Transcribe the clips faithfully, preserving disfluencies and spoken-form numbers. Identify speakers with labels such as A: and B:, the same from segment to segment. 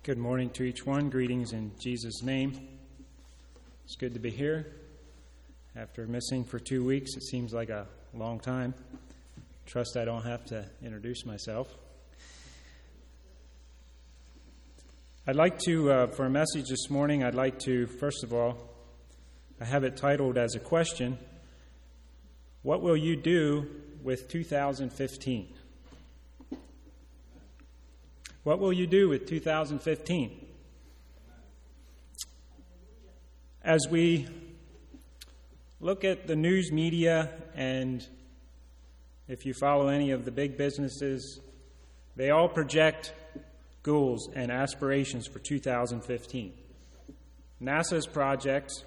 A: Good morning to each one. Greetings in Jesus' name. It's good to be here. After missing for two weeks, it seems like a long time. Trust I don't have to introduce myself. I'd like to, uh, for a message this morning, I'd like to, first of all, I have it titled as a question, what will you do with two thousand fifteen? What will you do with two thousand fifteen? As we look at the news media, and if you follow any of the big businesses, they all project goals and aspirations for two thousand fifteen. NASA's projects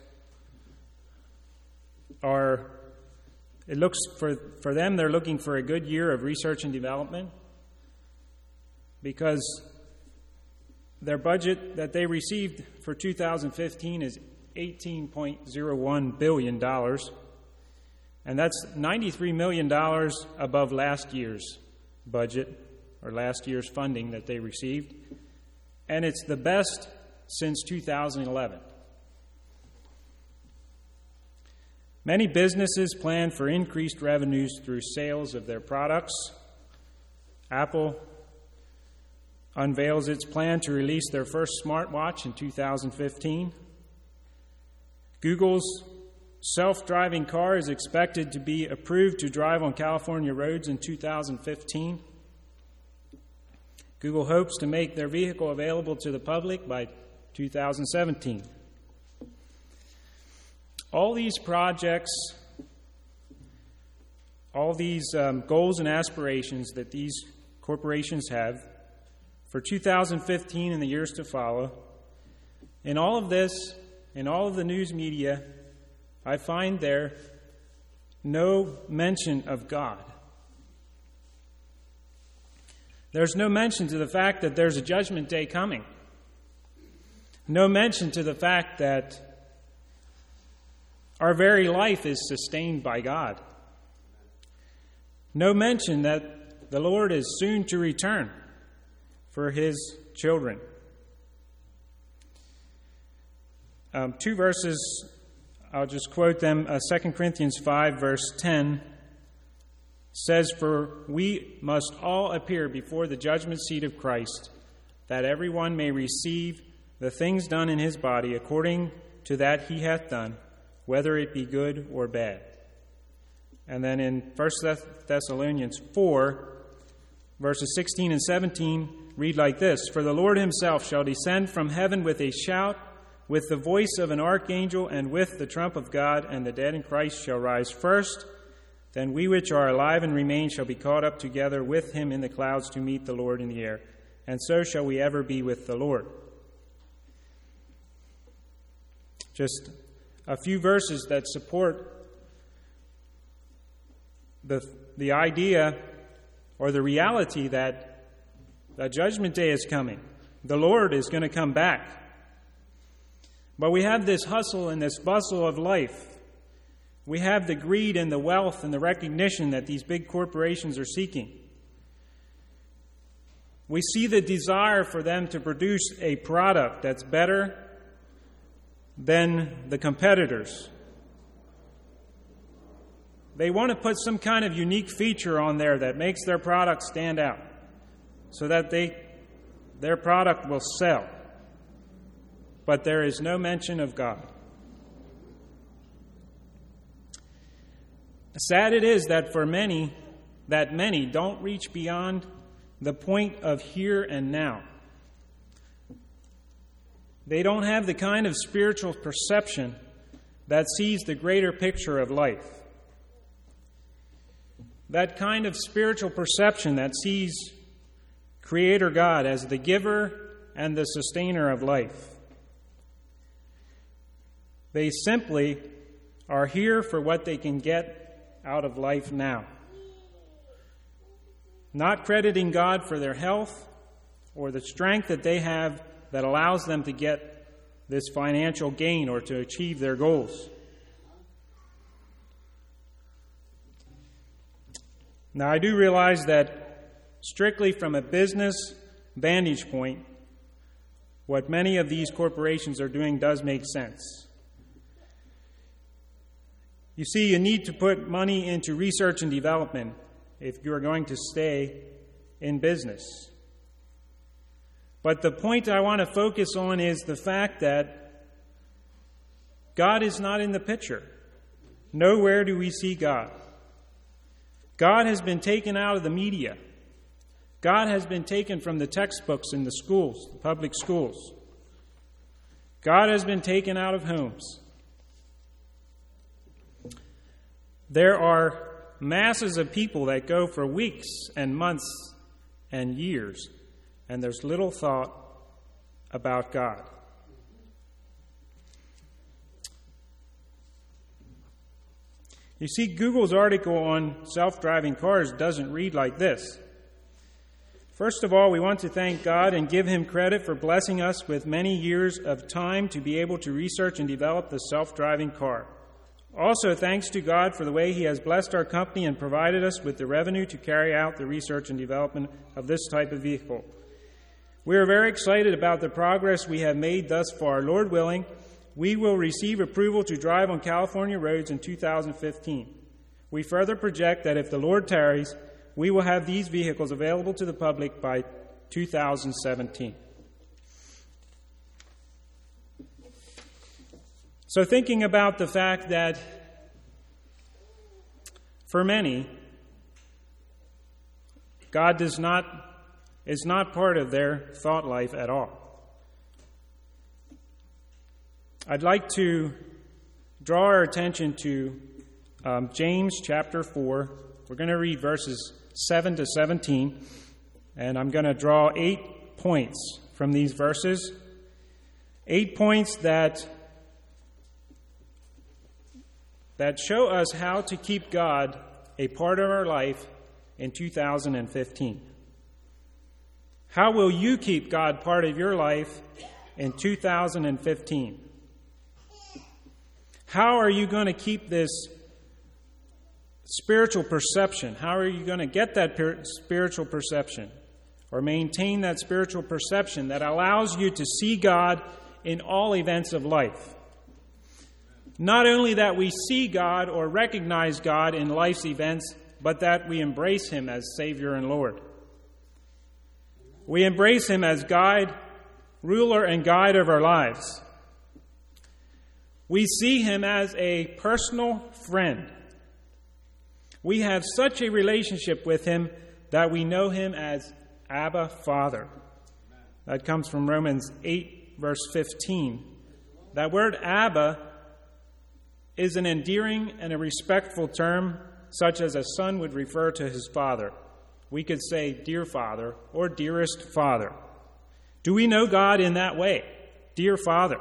A: are, it looks for, for them, they're looking for a good year of research and development, because their budget that they received for two thousand fifteen is eighteen point zero one billion dollars, and that's ninety-three million dollars above last year's budget, or last year's funding that they received, and it's the best since two thousand eleven. Many businesses plan for increased revenues through sales of their products. Apple unveils its plan to release their first smartwatch in two thousand fifteen. Google's self-driving car is expected to be approved to drive on California roads in two thousand fifteen. Google hopes to make their vehicle available to the public by two thousand seventeen. All these projects, all these um, goals and aspirations that these corporations have for two thousand fifteen and the years to follow, in all of this, in all of the news media, I find there no mention of God. There's no mention to the fact that there's a judgment day coming. No mention to the fact that our very life is sustained by God. No mention that the Lord is soon to return for His children. Um, two verses, I'll just quote them. Uh, Second Corinthians five, verse ten says, "For we must all appear before the judgment seat of Christ, that everyone may receive the things done in his body according to that he hath done, whether it be good or bad." And then in First Thessalonians four, verses sixteen and seventeen, read like this, "For the Lord himself shall descend from heaven with a shout, with the voice of an archangel, and with the trump of God, and the dead in Christ shall rise first. Then we which are alive and remain shall be caught up together with him in the clouds to meet the Lord in the air. And so shall we ever be with the Lord." Just a few verses that support the, the idea or the reality that the judgment day is coming. The Lord is going to come back. But we have this hustle and this bustle of life. We have the greed and the wealth and the recognition that these big corporations are seeking. We see the desire for them to produce a product that's better than the competitors. They want to put some kind of unique feature on there that makes their product stand out so that they, their product will sell. But there is no mention of God. Sad it is that for many, that many don't reach beyond the point of here and now. They don't have the kind of spiritual perception that sees the greater picture of life. That kind of spiritual perception that sees Creator God as the giver and the sustainer of life. They simply are here for what they can get out of life now. Not crediting God for their health or the strength that they have that allows them to get this financial gain or to achieve their goals. Now, I do realize that strictly from a business vantage point, what many of these corporations are doing does make sense. You see, you need to put money into research and development if you're going to stay in business. But the point I want to focus on is the fact that God is not in the picture. Nowhere do we see God. God has been taken out of the media. God has been taken from the textbooks in the schools, the public schools. God has been taken out of homes. There are masses of people that go for weeks and months and years, and there's little thought about God. You see, Google's article on self-driving cars doesn't read like this. First of all, we want to thank God and give Him credit for blessing us with many years of time to be able to research and develop the self-driving car. Also, thanks to God for the way He has blessed our company and provided us with the revenue to carry out the research and development of this type of vehicle. We are very excited about the progress we have made thus far. Lord willing, we will receive approval to drive on California roads in two thousand fifteen. We further project that if the Lord tarries, we will have these vehicles available to the public by two thousand seventeen. So thinking about the fact that for many, God does not is not part of their thought life at all. I'd like to draw our attention to um, James chapter four. We're going to read verses seven to seventeen, and I'm going to draw eight points from these verses. Eight points that that show us how to keep God a part of our life in two thousand fifteen. How will you keep God part of your life in two thousand fifteen? How are you going to keep this spiritual perception? How are you going to get that per- spiritual perception or maintain that spiritual perception that allows you to see God in all events of life? Not only that we see God or recognize God in life's events, but that we embrace Him as Savior and Lord. We embrace Him as guide, ruler, and guide of our lives. We see Him as a personal friend. We have such a relationship with Him that we know Him as Abba, Father. That comes from Romans eight, verse fifteen. That word Abba is an endearing and a respectful term, such as a son would refer to his father. We could say, dear Father, or dearest Father. Do we know God in that way? Dear Father.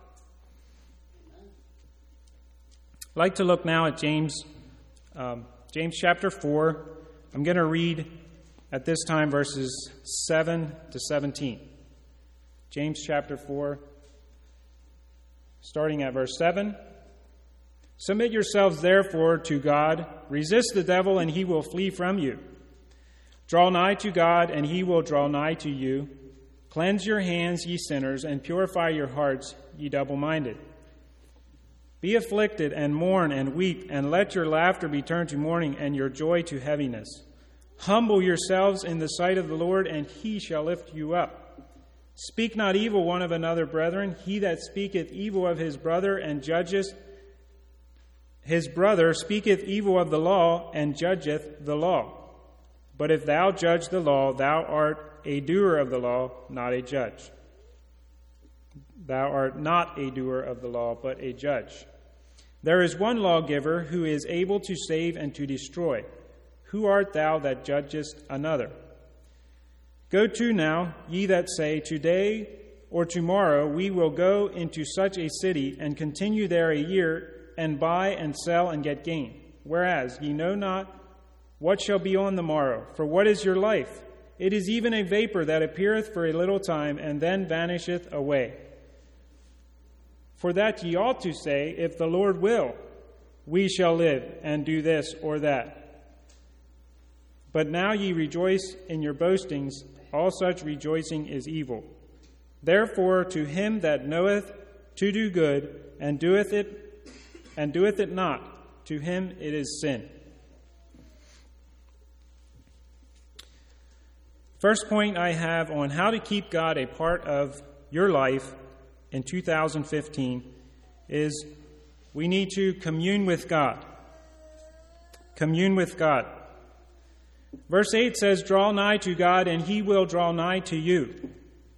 A: I'd like to look now at James, um, James chapter four. I'm going to read at this time verses seven to seventeen. James chapter four, starting at verse seven. Submit yourselves therefore to God. Resist the devil, and he will flee from you. Draw nigh to God, and he will draw nigh to you. Cleanse your hands, ye sinners, and purify your hearts, ye double-minded. Be afflicted, and mourn, and weep, and let your laughter be turned to mourning, and your joy to heaviness. Humble yourselves in the sight of the Lord, and he shall lift you up. Speak not evil one of another, brethren. He that speaketh evil of his brother and judgeth his brother speaketh evil of the law, and judgeth the law. But if thou judge the law, thou art a doer of the law, not a judge. Thou art not a doer of the law, but a judge. There is one lawgiver who is able to save and to destroy. Who art thou that judgest another? Go to now, ye that say, today or tomorrow we will go into such a city, and continue there a year, and buy and sell and get gain. Whereas ye know not what shall be on the morrow. For what is your life? It is even a vapor that appeareth for a little time, and then vanisheth away. For that ye ought to say, if the Lord will, we shall live and do this or that. But now ye rejoice in your boastings. All such rejoicing is evil. Therefore, to him that knoweth to do good, and doeth it, and doeth it not, to him it is sin. First point I have on how to keep God a part of your life in two thousand fifteen is we need to commune with God. Commune with God. Verse eight says, "Draw nigh to God, and he will draw nigh to you."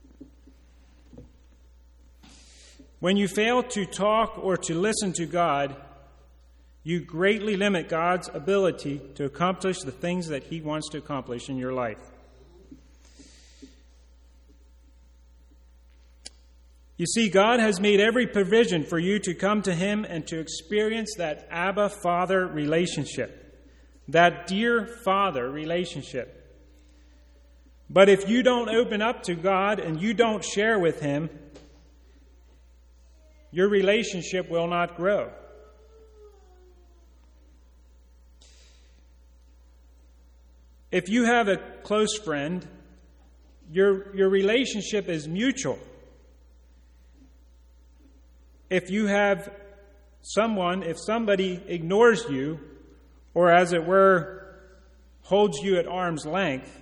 A: When you fail to talk or to listen to God, you greatly limit God's ability to accomplish the things that he wants to accomplish in your life. You see, God has made every provision for you to come to him and to experience that Abba Father relationship, that dear Father relationship. But if you don't open up to God and you don't share with him, your relationship will not grow. If you have a close friend, your, your relationship is mutual. If you have someone, if somebody ignores you, or as it were, holds you at arm's length,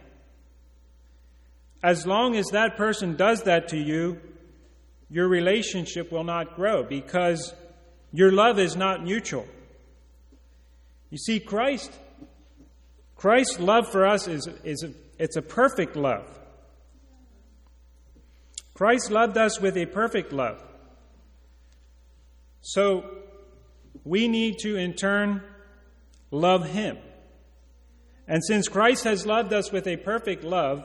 A: as long as that person does that to you, your relationship will not grow because your love is not mutual. You see, Christ, Christ's love for us is, is a, it's a perfect love. Christ loved us with a perfect love. So we need to in turn love him. And since Christ has loved us with a perfect love,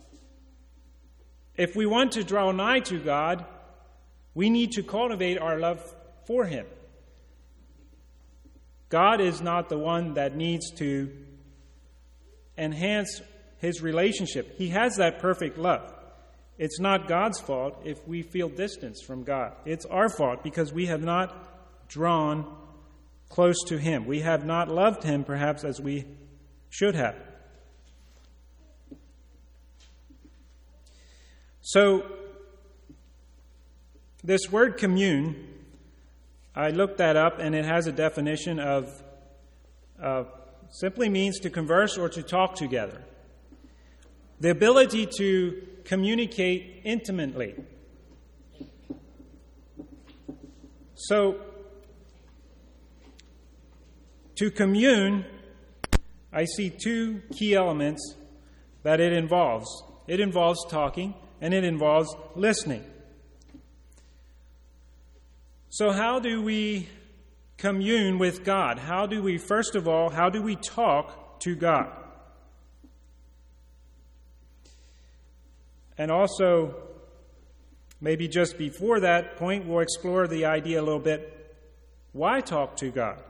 A: if we want to draw nigh to God, we need to cultivate our love for him. God is not the one that needs to enhance his relationship. He has that perfect love. It's not God's fault if we feel distance from God. It's our fault because we have not drawn close to him. We have not loved him perhaps as we should have. So, this word commune, I looked that up and it has a definition of uh, simply means to converse or to talk together. The ability to communicate intimately. So, to commune, I see two key elements that it involves. It involves talking and it involves listening. So how do we commune with God? How do we, first of all, how do we talk to God? And also, maybe just before that point, we'll explore the idea a little bit. Why talk to God?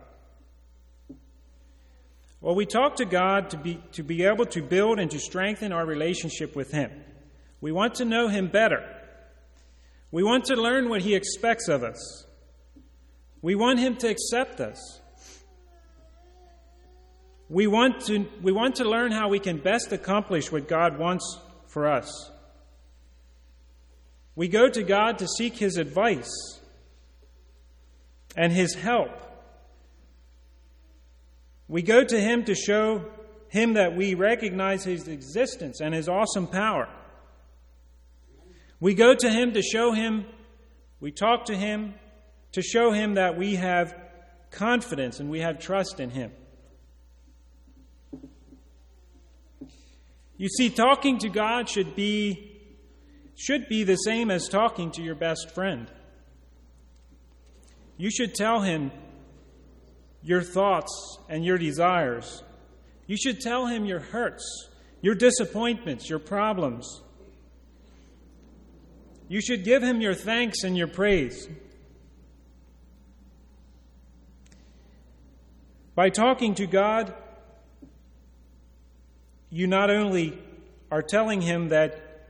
A: Well, we talk to God to be, to be able to build and to strengthen our relationship with him. We want to know him better. We want to learn what he expects of us. We want him to accept us. We want to, we want to learn how we can best accomplish what God wants for us. We go to God to seek his advice and his help. We go to him to show him that we recognize his existence and his awesome power. We go to him to show him, we talk to him to show him that we have confidence and we have trust in him. You see, talking to God should be, should be the same as talking to your best friend. You should tell him your thoughts and your desires. You should tell him your hurts, your disappointments, your problems. You should give him your thanks and your praise. By talking to God, you not only are telling him that,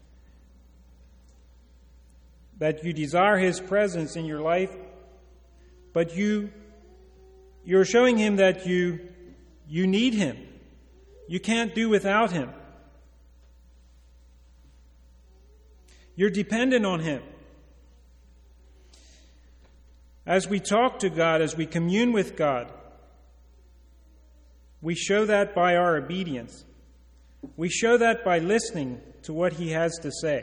A: that you desire his presence in your life, but you, you're showing him that you, you need him. You can't do without him. You're dependent on Him. As we talk to God, as we commune with God, we show that by our obedience. We show that by listening to what He has to say.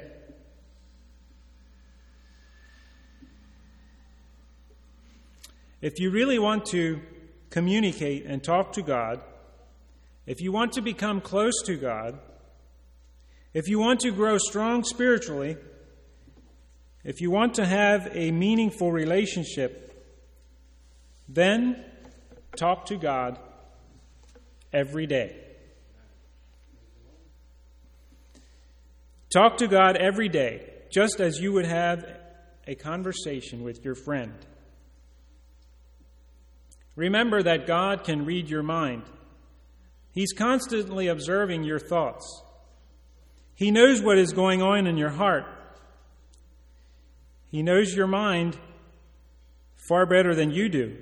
A: If you really want to communicate and talk to God, if you want to become close to God, if you want to grow strong spiritually, if you want to have a meaningful relationship, then talk to God every day. Talk to God every day, just as you would have a conversation with your friend. Remember that God can read your mind. He's constantly observing your thoughts. He knows what is going on in your heart. He knows your mind far better than you do.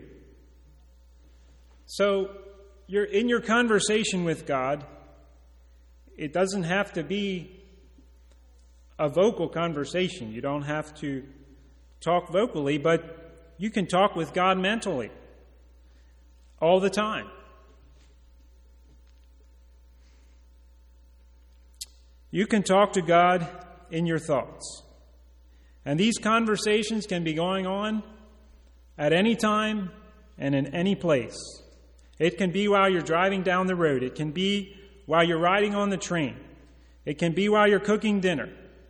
A: So, you're in your conversation with God, it doesn't have to be a vocal conversation. You don't have to talk vocally, but you can talk with God mentally all the time. You can talk to God in your thoughts. And these conversations can be going on at any time and in any place. It can be while you're driving down the road. It can be while you're riding on the train. It can be while you're cooking dinner.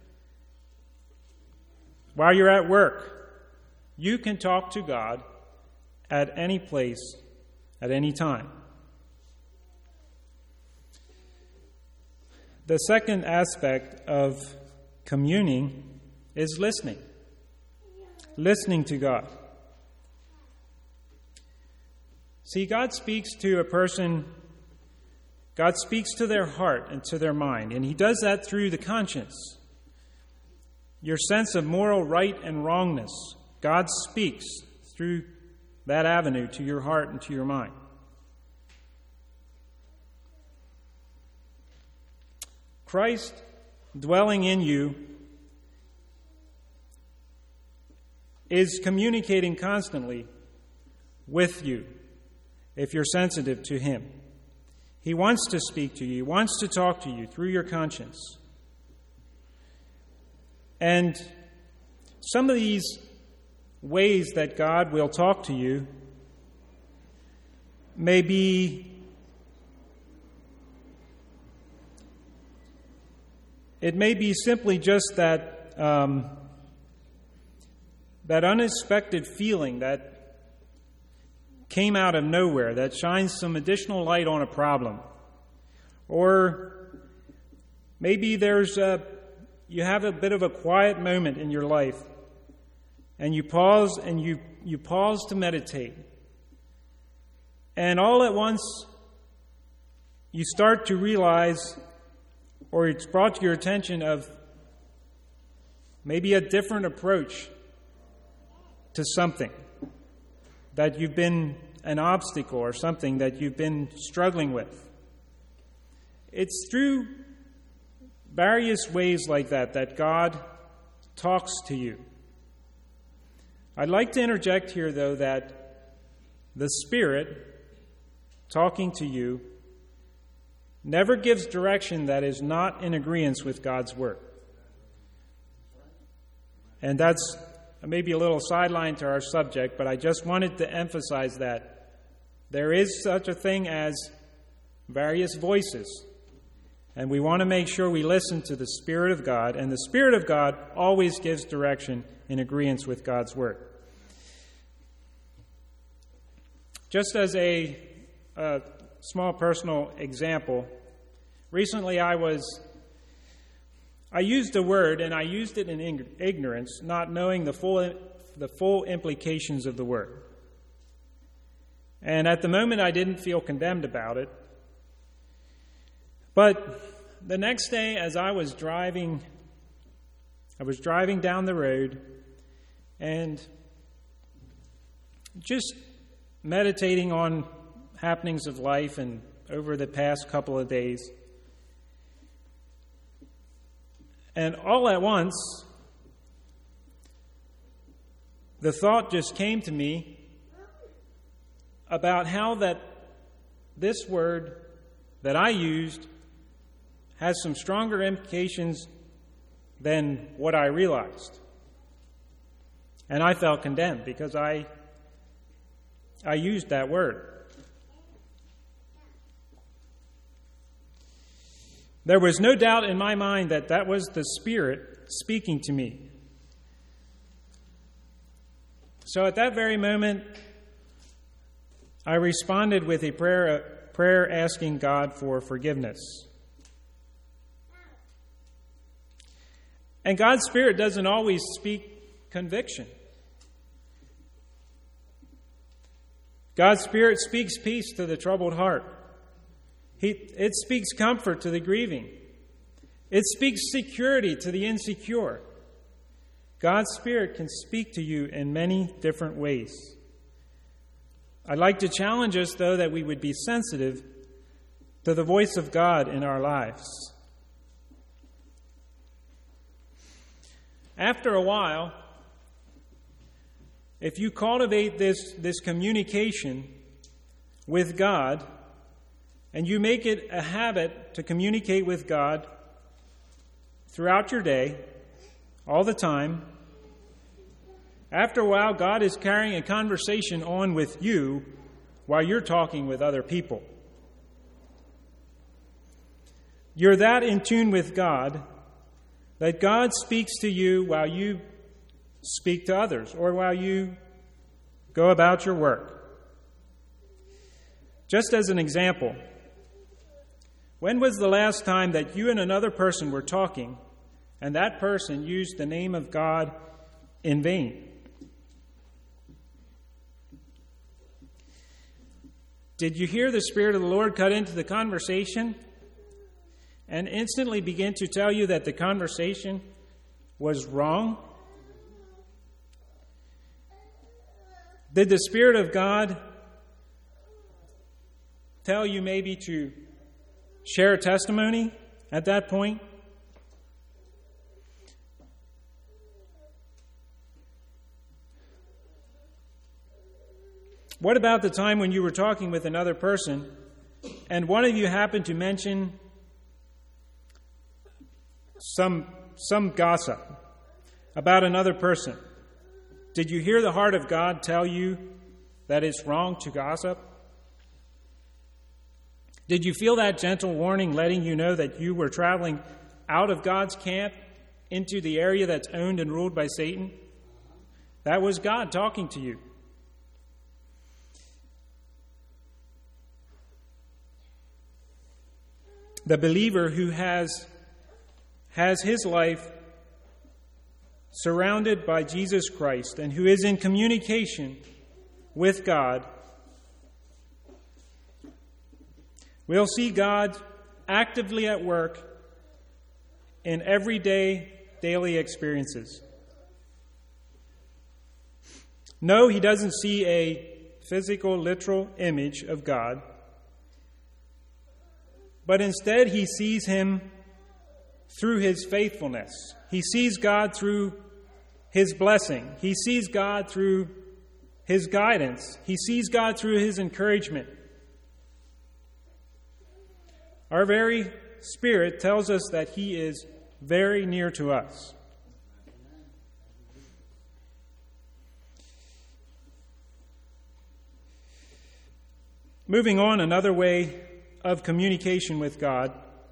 A: While you're at work. You can talk to God at any place, at any time. The second aspect of communing is listening. Listening to God. See, God speaks to a person, God speaks to their heart and to their mind, and He does that through the conscience. Your sense of moral right and wrongness. God speaks through that avenue to your heart and to your mind. Christ dwelling in you is communicating constantly with you if you're sensitive to Him. He wants to speak to you. He wants to talk to you through your conscience. And some of these ways that God will talk to you may be It may be simply just that um, that unexpected feeling that came out of nowhere, that shines some additional light on a problem. Or maybe there's a, you have a bit of a quiet moment in your life, and you pause and you, you pause to meditate. And all at once, you start to realize, or it's brought to your attention of maybe a different approach to something that you've been an obstacle or something that you've been struggling with. It's through various ways like that that God talks to you. I'd like to interject here, though, that the Spirit talking to you never gives direction that is not in agreement with God's Word. And that's maybe a little sideline to our subject, but I just wanted to emphasize that there is such a thing as various voices. And we want to make sure we listen to the Spirit of God, and the Spirit of God always gives direction in agreement with God's Word. Just as a, a small personal example, recently I was, I used a word, and I used it in ignorance, not knowing the full, the full implications of the word. And at the moment I didn't feel condemned about it. But the next day, as I was driving, I was driving down the road and just meditating on happenings of life and over the past couple of days. And all at once, the thought just came to me about how that this word that I used has some stronger implications than what I realized. And I felt condemned because I I used that word. There was no doubt in my mind that that was the Spirit speaking to me. So at that very moment, I responded with a prayer, a prayer asking God for forgiveness. And God's Spirit doesn't always speak conviction. God's Spirit speaks peace to the troubled heart. He, it speaks comfort to the grieving. It speaks security to the insecure. God's Spirit can speak to you in many different ways. I'd like to challenge us, though, that we would be sensitive to the voice of God in our lives. After a while, if you cultivate this, this communication with God, and you make it a habit to communicate with God throughout your day, all the time, after a while, God is carrying a conversation on with you while you're talking with other people. You're that in tune with God that God speaks to you while you speak to others or while you go about your work. Just as an example, when was the last time that you and another person were talking and that person used the name of God in vain? Did you hear the Spirit of the Lord cut into the conversation and instantly begin to tell you that the conversation was wrong? Did the Spirit of God tell you maybe to share a testimony at that point? What about the time when you were talking with another person and one of you happened to mention some, some gossip about another person? Did you hear the heart of God tell you that it's wrong to gossip? Did you feel that gentle warning letting you know that you were traveling out of God's camp into the area that's owned and ruled by Satan? That was God talking to you. The believer who has, has his life surrounded by Jesus Christ and who is in communication with God will see God actively at work in everyday, daily experiences. No, he doesn't see a physical, literal image of God, but instead he sees him through his faithfulness. He sees God through his blessing. He sees God through his guidance. He sees God through his encouragement. Our very spirit tells us that he is very near to us. Moving on, another way of communication with God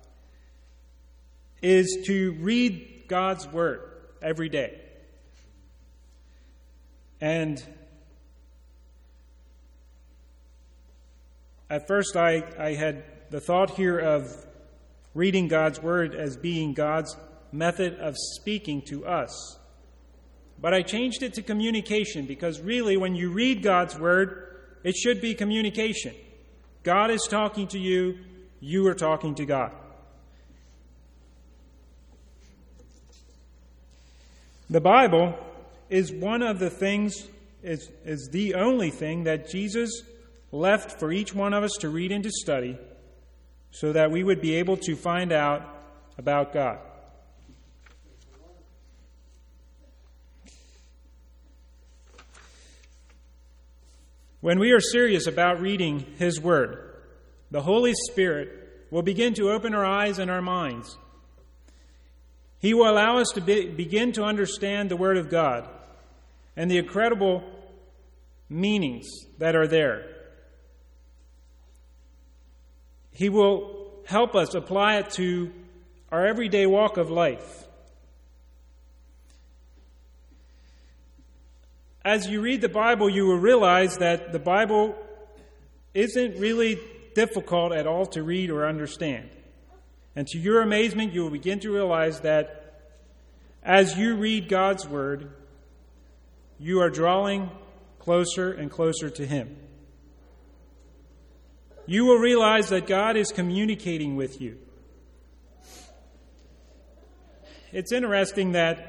A: is to read God's Word every day. And at first I, I had the thought here of reading God's Word as being God's method of speaking to us. But I changed it to communication because really when you read God's Word, it should be communication. God is talking to you, you are talking to God. The Bible is one of the things, is, is the only thing that Jesus left for each one of us to read and to study so that we would be able to find out about God. When we are serious about reading His Word, the Holy Spirit will begin to open our eyes and our minds. He will allow us to be, begin to understand the Word of God and the incredible meanings that are there. He will help us apply it to our everyday walk of life. As you read the Bible, you will realize that the Bible isn't really difficult at all to read or understand. And to your amazement, you will begin to realize that as you read God's Word, you are drawing closer and closer to Him. You will realize that God is communicating with you. It's interesting that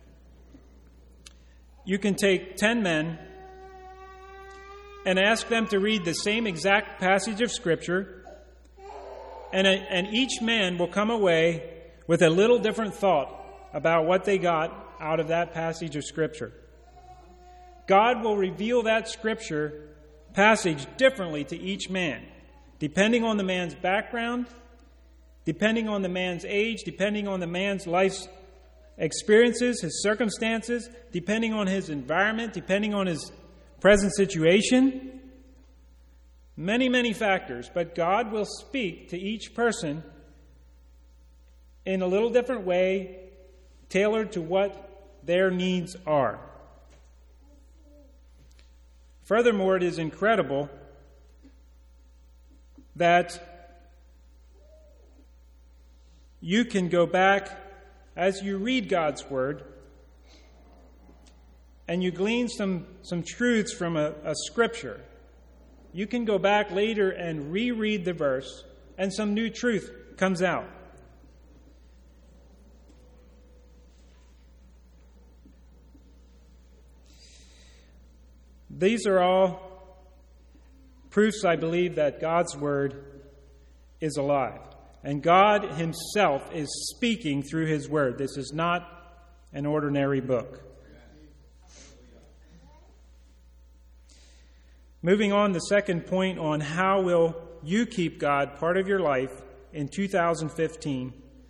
A: you can take ten men and ask them to read the same exact passage of Scripture, and, a, and each man will come away with a little different thought about what they got out of that passage of Scripture. God will reveal that Scripture passage differently to each man, depending on the man's background, depending on the man's age, depending on the man's life's experiences, his circumstances, depending on his environment, depending on his present situation. Many, many factors, but God will speak to each person in a little different way, tailored to what their needs are. Furthermore, it is incredible that you can go back as you read God's Word and you glean some, some truths from a, a Scripture. You can go back later and reread the verse and some new truth comes out. These are all proofs, I believe, that God's Word is alive. And God Himself is speaking through His Word. This is not an ordinary book. Moving on, the second point on how will you keep God part of your life in two thousand fifteen.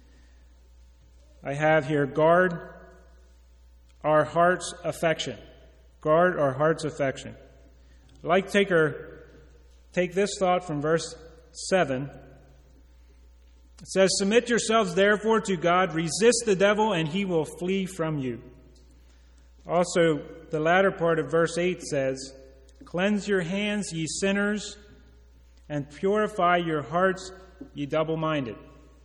A: I have here, guard our heart's affection. Guard our heart's affection. I'd like to take, our, take this thought from verse seven. It says, "Submit yourselves therefore to God, resist the devil, and he will flee from you." Also, the latter part of verse eight says, "Cleanse your hands, ye sinners, and purify your hearts, ye double-minded."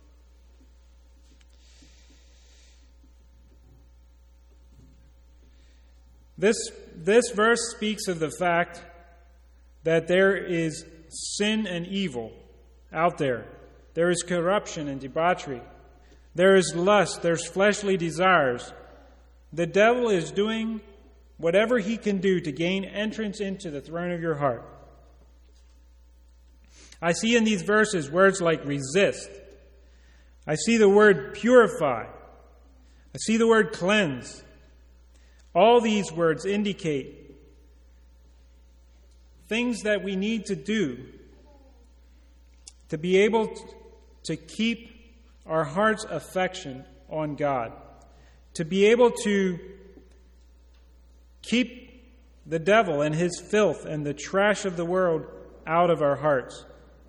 A: This, this verse speaks of the fact that there is sin and evil out there. There is corruption and debauchery. There is lust. There's fleshly desires. The devil is doing whatever he can do to gain entrance into the throne of your heart. I see in these verses words like resist. I see the word purify. I see the word cleanse. All these words indicate things that we need to do to be able to to keep our heart's affection on God, to be able to keep the devil and his filth and the trash of the world out of our hearts.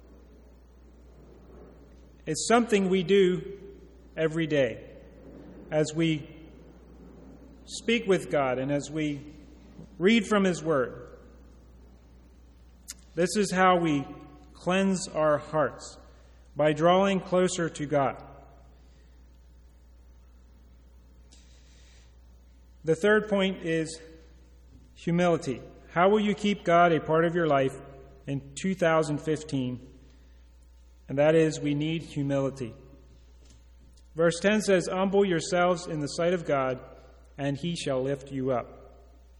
A: It's something we do every day as we speak with God and as we read from His Word. This is how we cleanse our hearts, by drawing closer to God. The third point is humility. How will you keep God a part of your life in two thousand fifteen? And that is, we need humility. Verse ten says, "Humble yourselves in the sight of God, and He shall lift you up."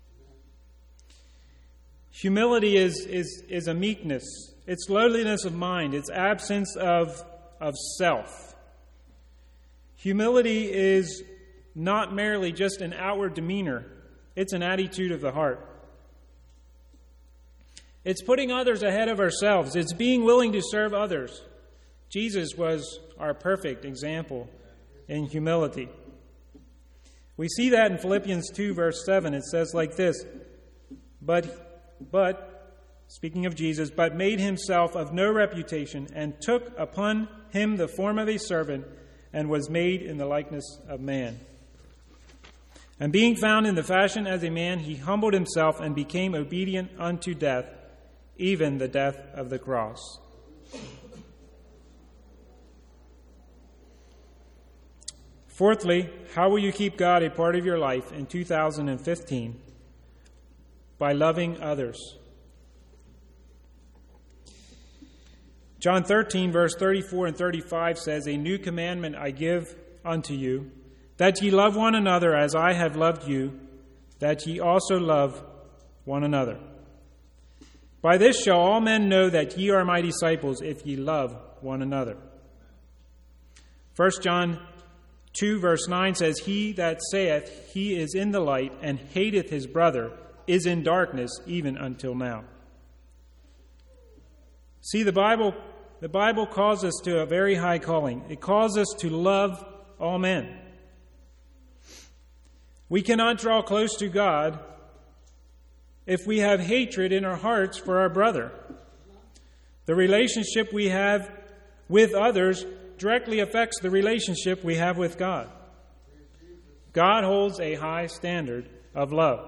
A: Humility is, is, is a meekness. It's lowliness of mind. It's absence of, of self. Humility is not merely just an outward demeanor. It's an attitude of the heart. It's putting others ahead of ourselves. It's being willing to serve others. Jesus was our perfect example in humility. We see that in Philippians two, verse seven. It says like this, But, but, speaking of Jesus, but made himself of no reputation, and took upon him the form of a servant, and was made in the likeness of man. And being found in the fashion as a man, he humbled himself and became obedient unto death, even the death of the cross. Fourthly, how will you keep God a part of your life in two thousand fifteen? By loving others. John thirteen, verse thirty-four and thirty-five says, A new commandment I give unto you, that ye love one another as I have loved you, that ye also love one another. By this shall all men know that ye are my disciples, if ye love one another. First John two, verse nine says, He that saith he is in the light, and hateth his brother, is in darkness even until now. See, the Bible, the Bible calls us to a very high calling. It calls us to love all men. We cannot draw close to God if we have hatred in our hearts for our brother. The relationship we have with others directly affects the relationship we have with God. God holds a high standard of love.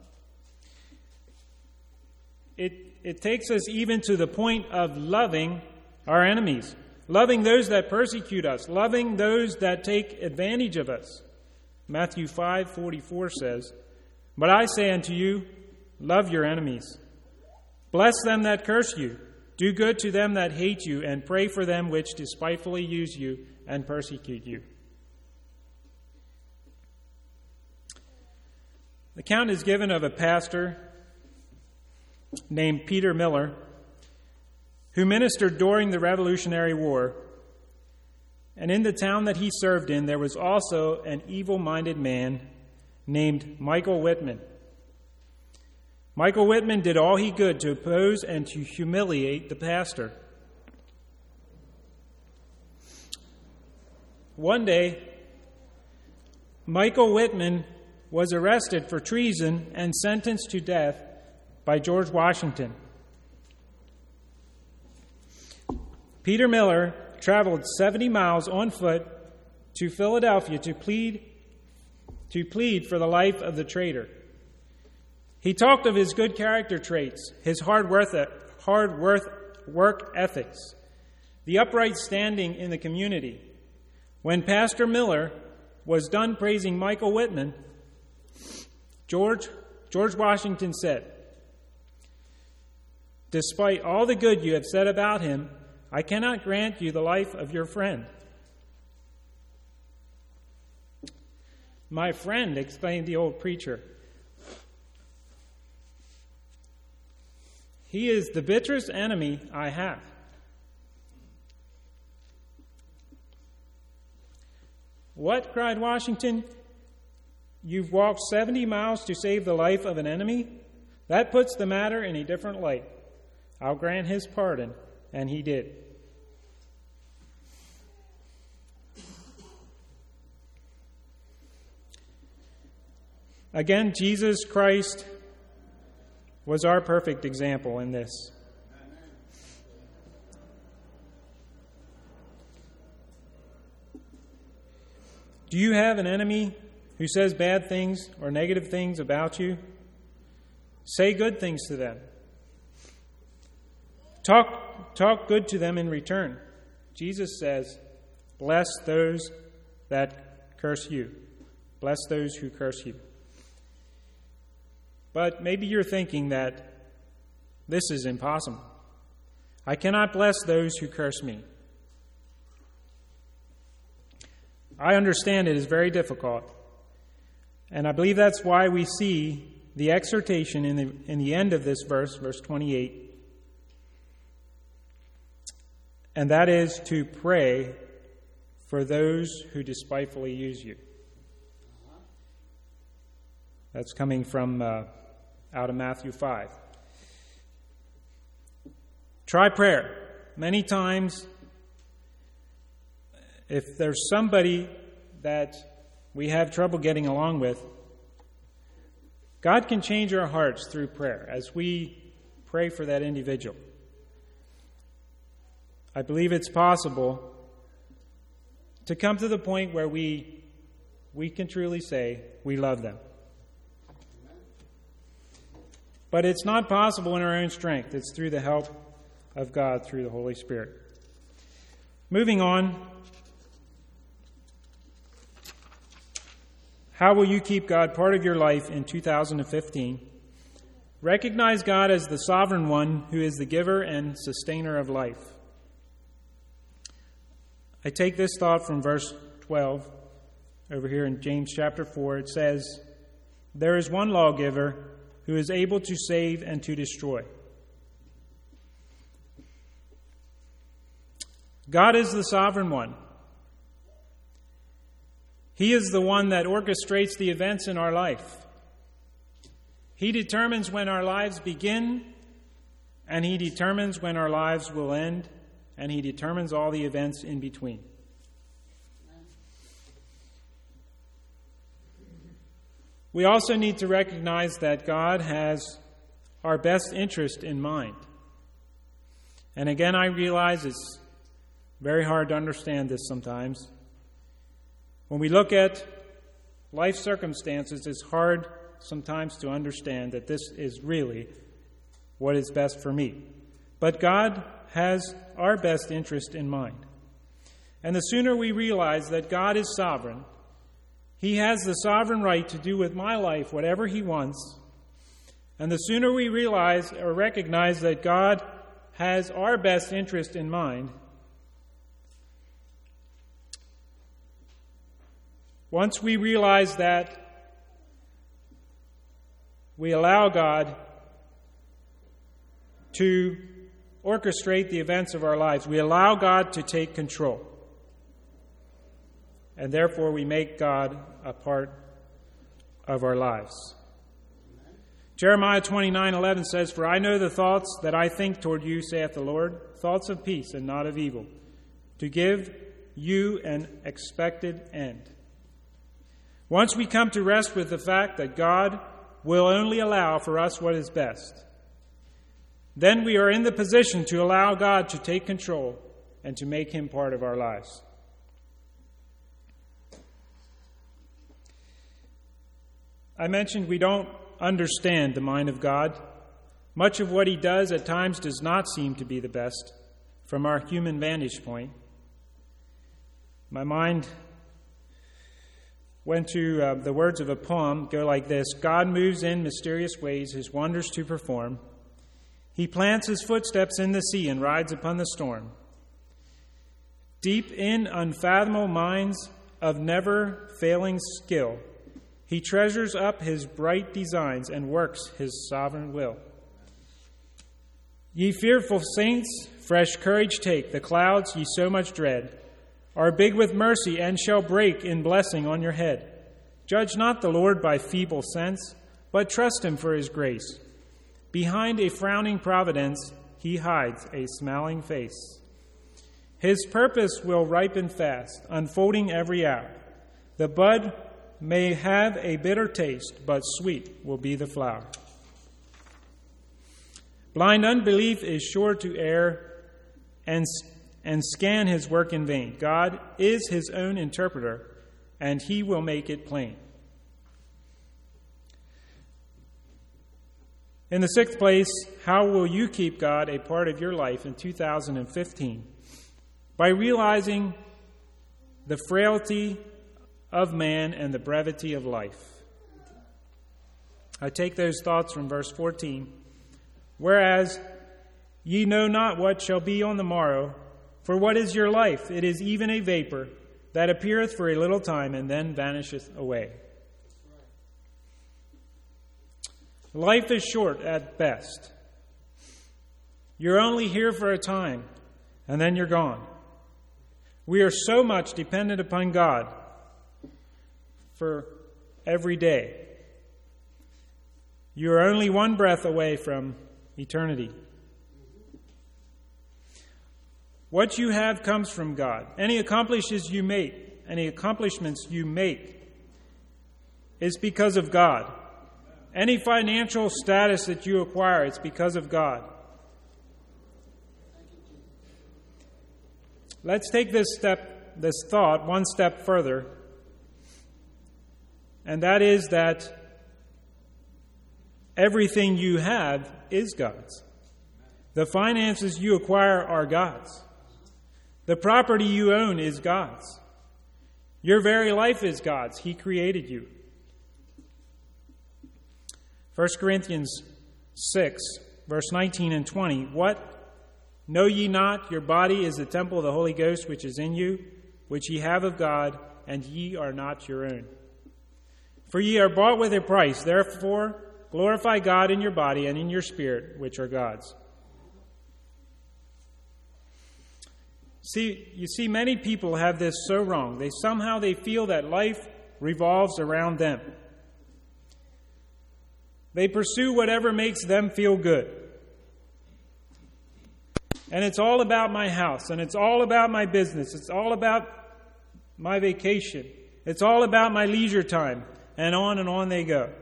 A: It, it takes us even to the point of loving our enemies, loving those that persecute us, loving those that take advantage of us. Matthew five forty-four says, But I say unto you, love your enemies. Bless them that curse you. Do good to them that hate you, and pray for them which despitefully use you and persecute you. The account is given of a pastor named Peter Miller, who ministered during the Revolutionary War. And in the town that he served in, there was also an evil-minded man named Michael Whitman. Michael Whitman did all he could to oppose and to humiliate the pastor. One day, Michael Whitman was arrested for treason and sentenced to death by George Washington. Peter Miller traveled seventy miles on foot to Philadelphia to plead to plead for the life of the traitor. He talked of his good character traits, his hard work, hard work ethics, the upright standing in the community. When Pastor Miller was done praising Michael Whitman, George, George Washington said, Despite all the good you have said about him, I cannot grant you the life of your friend. My friend, exclaimed the old preacher. He is the bitterest enemy I have. What? Cried Washington. You've walked seventy miles to save the life of an enemy? That puts the matter in a different light. I'll grant his pardon. And he did. Again, Jesus Christ was our perfect example in this. Do you have an enemy who says bad things or negative things about you? Say good things to them. Talk, talk good to them in return. Jesus says, bless those that curse you. Bless those who curse you. But maybe you're thinking that this is impossible. I cannot bless those who curse me. I understand it is very difficult. And I believe that's why we see the exhortation in the, in the end of this verse, verse twenty-eight. And that is to pray for those who despitefully use you. That's coming from uh, out of Matthew five. Try prayer. Many times, if there's somebody that we have trouble getting along with, God can change our hearts through prayer as we pray for that individual. I believe it's possible to come to the point where we we can truly say we love them. But it's not possible in our own strength. It's through the help of God through the Holy Spirit. Moving on. How will you keep God part of your life in two thousand fifteen? Recognize God as the sovereign one who is the giver and sustainer of life. I take this thought from verse twelve over here in James chapter four. It says, "There is one lawgiver who is able to save and to destroy." God is the sovereign one. He is the one that orchestrates the events in our life. He determines when our lives begin, and He determines when our lives will end, and He determines all the events in between. We also need to recognize that God has our best interest in mind. And again, I realize it's very hard to understand this sometimes. When we look at life circumstances, it's hard sometimes to understand that this is really what is best for me. But God has our best interest in mind. And the sooner we realize that God is sovereign, He has the sovereign right to do with my life whatever He wants, and the sooner we realize or recognize that God has our best interest in mind, once we realize that, we allow God to orchestrate the events of our lives. We allow God to take control. And therefore we make God a part of our lives. Jeremiah twenty-nine eleven says, "For I know the thoughts that I think toward you, saith the Lord, thoughts of peace and not of evil, to give you an expected end." Once we come to rest with the fact that God will only allow for us what is best, then we are in the position to allow God to take control and to make Him part of our lives. I mentioned we don't understand the mind of God. Much of what He does at times does not seem to be the best from our human vantage point. My mind went to uh, the words of a poem, go like this: "God moves in mysterious ways, His wonders to perform. He plants His footsteps in the sea and rides upon the storm. Deep in unfathomable minds of never-failing skill, He treasures up His bright designs and works His sovereign will. Ye fearful saints, fresh courage take. The clouds ye so much dread are big with mercy and shall break in blessing on your head. Judge not the Lord by feeble sense, but trust Him for His grace. Behind a frowning providence, He hides a smiling face. His purpose will ripen fast, unfolding every hour. The bud may have a bitter taste, but sweet will be the flower. Blind unbelief is sure to err and and scan His work in vain. God is His own interpreter, and He will make it plain." In the sixth place, how will you keep God a part of your life in two thousand fifteen? By realizing the frailty of man and the brevity of life. I take those thoughts from verse fourteen. "Whereas ye know not what shall be on the morrow, for what is your life? It is even a vapor that appeareth for a little time and then vanisheth away." Life is short at best. You're only here for a time, and then you're gone. We are so much dependent upon God for every day. You are only one breath away from eternity. What you have comes from God. Any accomplishments you make, any accomplishments you make is because of God. Any financial status that you acquire, it's because of God. Let's take this step, this thought one step further, and that is that everything you have is God's. The finances you acquire are God's. The property you own is God's. Your very life is God's. He created you. First Corinthians six, verse nineteen and twenty. What? Know ye not your body is the temple of the Holy Ghost which is in you, which ye have of God, and ye are not your own. For ye are bought with a price. Therefore glorify God in your body and in your spirit, which are God's. See, you see, many people have this so wrong. They somehow they feel that life revolves around them. They pursue whatever makes them feel good. And it's all about my house, and it's all about my business, it's all about my vacation, it's all about my leisure time, and on and on they go.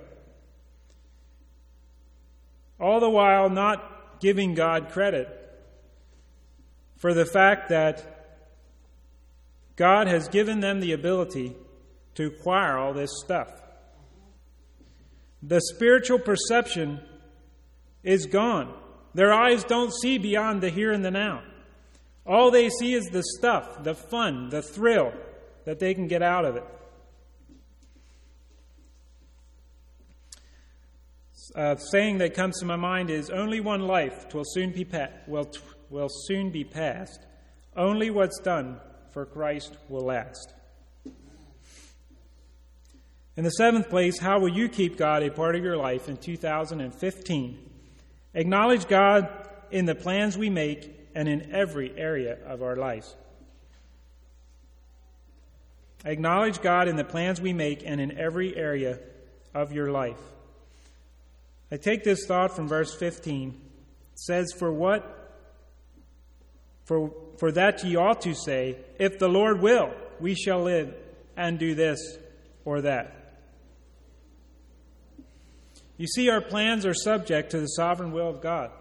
A: All the while not giving God credit for the fact that God has given them the ability to acquire all this stuff. The spiritual perception is gone. Their eyes don't see beyond the here and the now. All they see is the stuff, the fun, the thrill that they can get out of it. A saying that comes to my mind is, only one life will soon be pa- will, t- will soon be past. Only what's done for Christ will last. In the seventh place, how will you keep God a part of your life in two thousand fifteen? Acknowledge God in the plans we make and in every area of our lives. Acknowledge God in the plans we make and in every area of your life. I take this thought from verse fifteen. It says, For what? For, for that ye ought to say, if the Lord will, we shall live and do this or that. You see, our plans are subject to the sovereign will of God.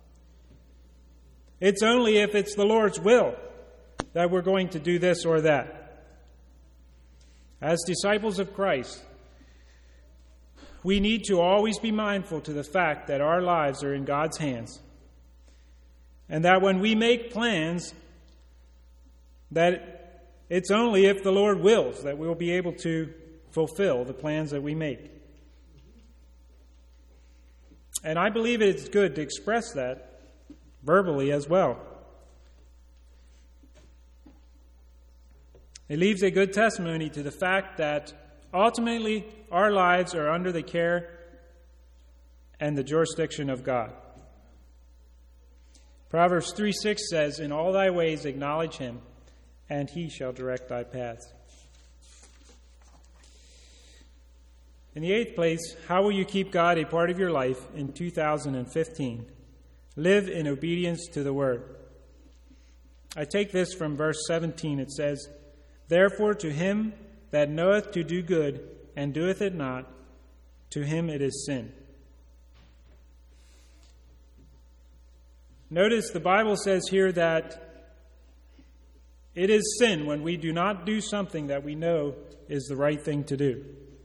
A: It's only if it's the Lord's will that we're going to do this or that. As disciples of Christ, we need to always be mindful to the fact that our lives are in God's hands. And that when we make plans, that it's only if the Lord wills that we'll be able to fulfill the plans that we make. And I believe it's good to express that verbally as well. It leaves a good testimony to the fact that ultimately our lives are under the care and the jurisdiction of God. Proverbs three six says, In all thy ways acknowledge him, and he shall direct thy paths. In the eighth place, how will you keep God a part of your life in two thousand fifteen? Live in obedience to the word. I take this from verse seventeen. It says, Therefore to him that knoweth to do good and doeth it not, to him it is sin. Notice the Bible says here that it is sin when we do not do something that we know is the right thing to do.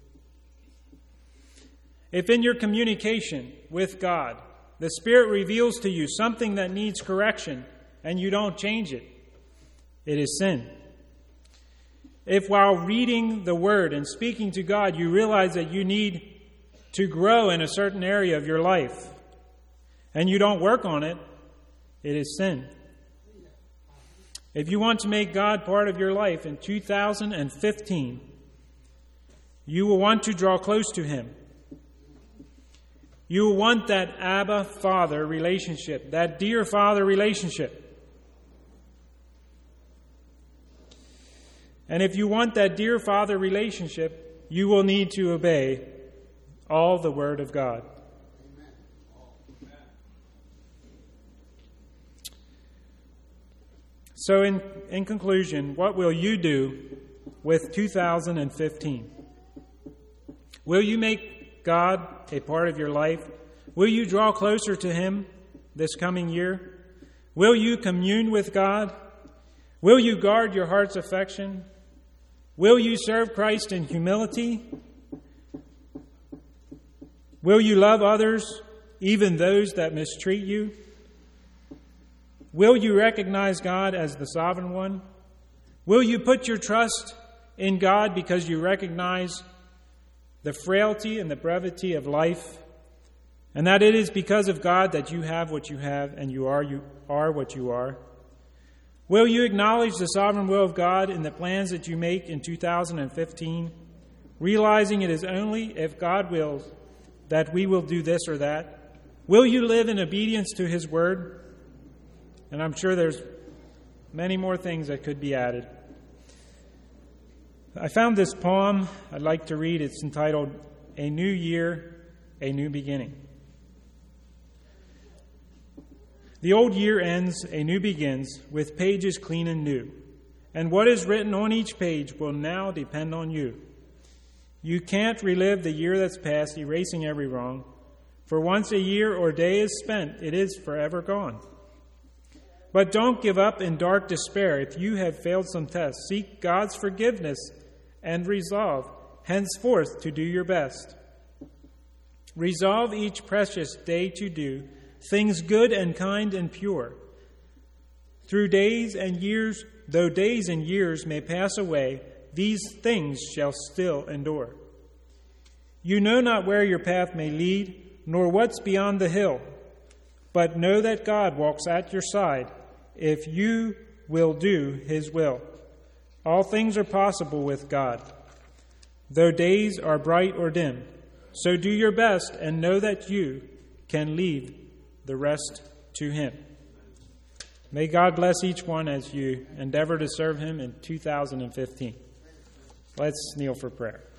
A: If in your communication with God, the Spirit reveals to you something that needs correction and you don't change it, it is sin. If while reading the Word and speaking to God, you realize that you need to grow in a certain area of your life and you don't work on it, it is sin. If you want to make God part of your life in two thousand fifteen, you will want to draw close to him. You will want that Abba Father relationship, that dear Father relationship. And if you want that dear Father relationship, you will need to obey all the Word of God. So in, in conclusion, what will you do with two thousand fifteen? Will you make God a part of your life? Will you draw closer to Him this coming year? Will you commune with God? Will you guard your heart's affection? Will you serve Christ in humility? Will you love others, even those that mistreat you? Will you recognize God as the sovereign one? Will you put your trust in God because you recognize the frailty and the brevity of life, and that it is because of God that you have what you have and you are you are what you are? Will you acknowledge the sovereign will of God in the plans that you make in two thousand fifteen, realizing it is only if God wills that we will do this or that? Will you live in obedience to His word? And I'm sure there's many more things that could be added. I found this poem I'd like to read. It's entitled, A New Year, A New Beginning. The old year ends, a new begins, with pages clean and new. And what is written on each page will now depend on you. You can't relive the year that's past, erasing every wrong. For once a year or day is spent, it is forever gone. But don't give up in dark despair if you have failed some test. Seek God's forgiveness and resolve henceforth to do your best. Resolve each precious day to do things good and kind and pure. Through days and years, though days and years may pass away, these things shall still endure. You know not where your path may lead, nor what's beyond the hill, but know that God walks at your side if you will do His will. All things are possible with God, though days are bright or dim. So do your best and know that you can leave the rest to Him. May God bless each one as you endeavor to serve Him in two thousand fifteen. Let's kneel for prayer.